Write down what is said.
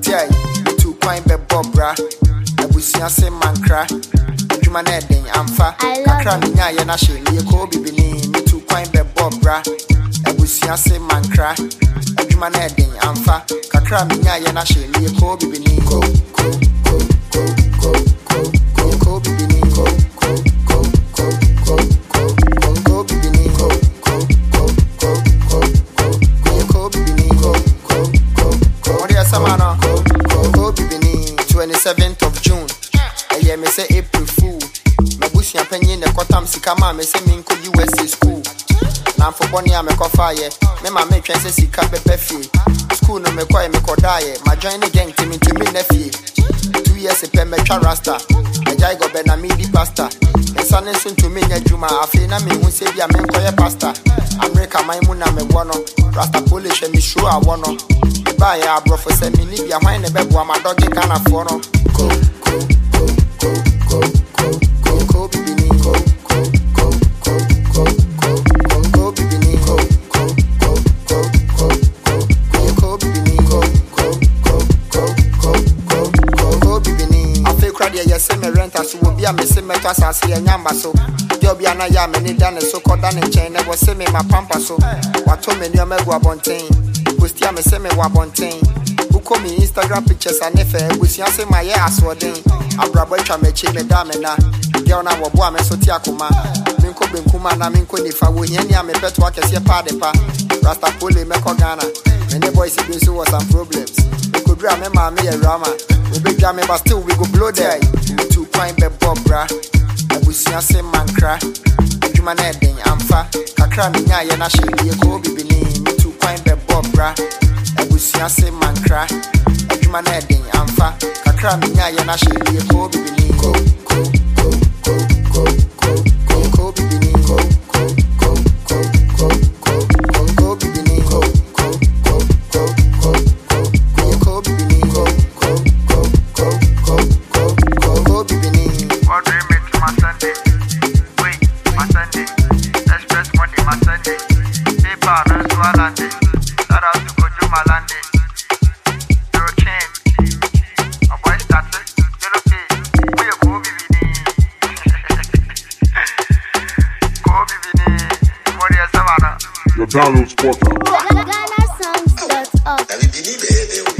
Jay, 2 point be bobra. Abusia se mankra. Adwuma na eden amfa. Kakra minya ye na hye me ko bibini. 2 point be bobra. Abusia se mankra. Adwuma na eden amfa. Kakra minya ye na hye me ko bibini. Ko bibini. Samana, go bibini, 27th of June. Me say April Fool. Me bush your penny in the Kotam Sikama, me say Minko USA school. Now for Bonnie, I'm a coffee. Me my make say Sika Bepefi. School no me quiet me kodaye. My join again came into me nephew. 2 years a pen me rasta. A jaigo benamidi pasta. The son is soon to me Juma. I feel na me who say be a man koye pasta. America my muna me wano. Rasta Polish and me sure I wanna. Buy a bro for 7 minutes. Be a wine a bed while my dog can afford. Go bibini. Go bibini. Go bibini. I feel crowd ya say me rent as will be a missing metas as a nyamba so. You'll be an ayam and done so called down in chain. Never say me my pampa so. What told me near me go bontain. Pustia me say me wa bontain. Who call me Instagram pictures and if Pustia say my ass wording. Abrabo twa me chi me dame na. Girl na wo boa me so ti akoma. Minko benkuma na minko nifa wo hia ni a me beto akese pa de pa. Rasta pole me ko Ghana. Many boys been so was some problems. We could dra me ma me a rama. We be jam me but still we go blow there. 2 point be bobra. Abusia se mankra. Adwuma na eden amfa. Kakra minya ye na hye ye ko bibini. 2 point be bobra. Abusia se mankra. Adwuma na eden amfa. Kakra minya ye na hye ye ko bibini. Ko bibini. Ko bibini. Ko bibini. What do you make my Sunday? Wait, my Sunday. Express money, my Sunday. Paper, no swalande. Shout out to Kojo Malande. Your chain. A boy started. Yellow pay. Where you go, bibini? Go, bibini. What is Savannah? Your download portal. GhanaSongs.org.